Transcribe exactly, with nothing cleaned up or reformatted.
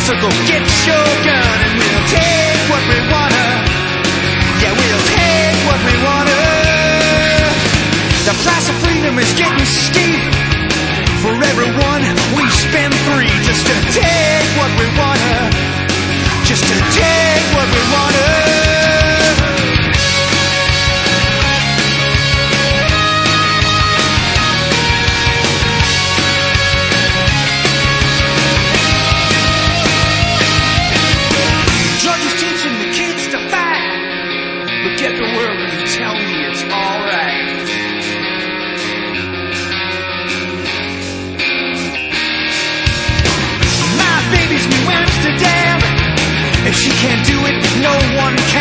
So go get your gun and we'll take what we wanna. Yeah, we'll take what we wanna. The price of freedom is getting steep. For everyone we spend three just to take what we wanna. Just to take what we wanna. Get the world and tell me it's alright. My baby's New Amsterdam. If she can't do it, no one can.